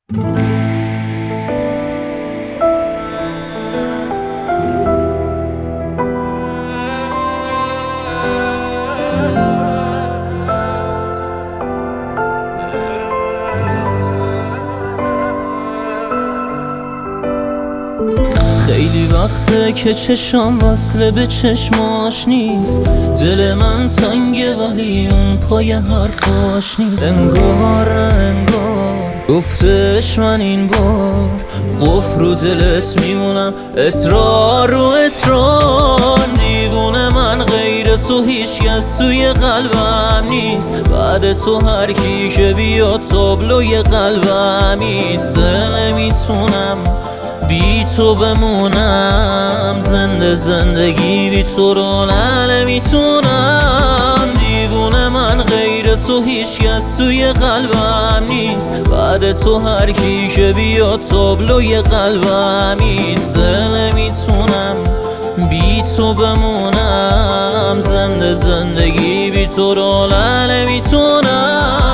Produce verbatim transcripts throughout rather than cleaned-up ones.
خیلی وقته که چشم وصله به چشماش نیست، دل من تنگه ولی اون پای حرفاش نیست. انگار انگار گفتش من این بار قفل رو دلت میمونم، اصرار رو اصرار. دیوونه من غیر تو هیچ کس توی قلبم نیست، بعد تو هر کی که بیاد تابلوی قلبم ایسته. نمیتونم بی تو بمونم، زنده زندگی بی تو رو نمیتونم. دیوونه من غیر تو هیچ کس توی قلبم نیست، بعد تو هر کی که بیاد تابلوی قلبم ایسته. نمیتونم بی تو بمونم، زنده زندگی بی تو رو نمیتونم.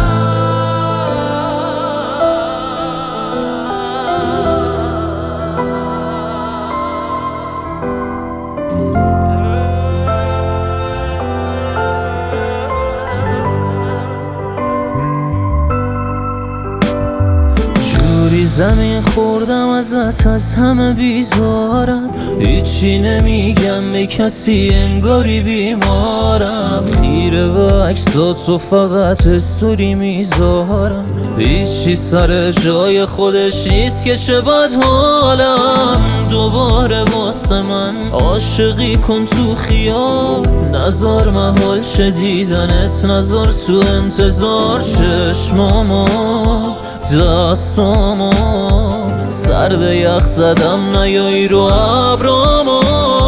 زمین خوردم ازت، از همه بیزارم، هیچی نمیگم به کسی انگاری بیمارم. خیره به عکسات و فقط استوری میذارم، هیچی سر جای خودش نیست که چه بد حالم. دوباره واسه من عاشقی کن تو خیال، نزار محال شدیدنت، نزار تو انتظار. چشمامو دستامو سرد یخ زدم، نیایی رو ابرامو.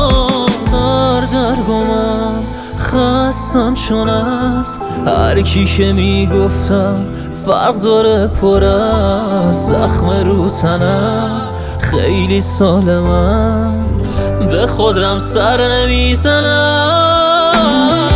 سردرگمم خستم چون از هر کی که میگفتم فرق داره پر از زخم رو تنم. خیلی سالمم به خودم سر نمیزنم.